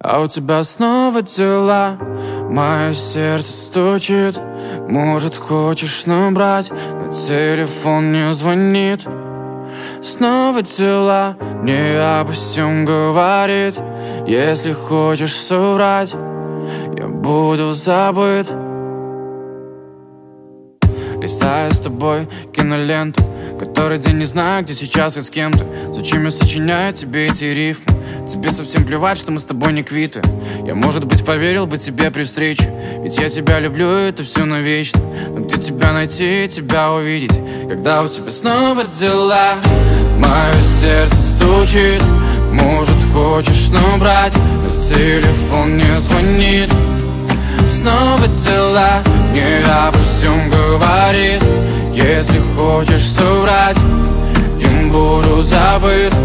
А у тебя снова дела. Мое сердце стучит. Может, хочешь набрать, но телефон не звонит. Снова дела, мне обо всем говорит. Если хочешь соврать, я буду забыт. Листаю с тобой киноленту, который день не знаю, где сейчас и с кем ты. Зачем я сочиняю тебе эти рифмы? Тебе совсем плевать, что мы с тобой не квиты. Я, может быть, поверил бы тебе при встрече, ведь я тебя люблю, это все навечно. Но где тебя найти, тебя увидеть, когда у тебя снова дела? Мое сердце стучит. Может, хочешь набрать, но телефон не звонит. Снова дела, мне обо всем говорит. Если хочешь соврать, им буду забыт.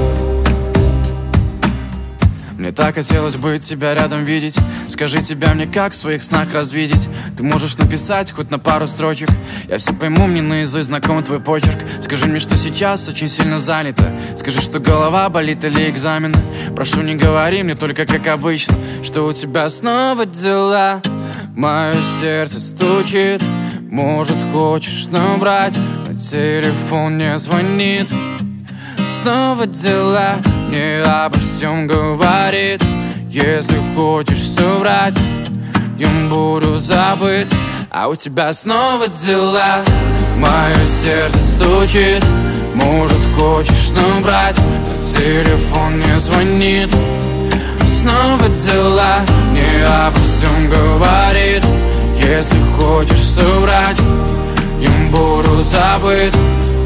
Мне так хотелось бы тебя рядом видеть. Скажи, тебя мне как в своих снах развидеть? Ты можешь написать хоть на пару строчек, я все пойму, мне наизусть знаком твой почерк. Скажи мне, что сейчас очень сильно занято. Скажи, что голова болит или экзамены. Прошу, не говори мне только как обычно, что у тебя снова дела. Мое сердце стучит. Может, хочешь набрать, но телефон не звонит. Снова дела, мне обо всем говорит. Если хочешь соврать, им буду забыт. А у тебя снова дела. Мое сердце стучит. Может, хочешь набрать, но телефон не звонит. Снова дела, мне обо всем говорит. Если хочешь соврать, им буду забыт.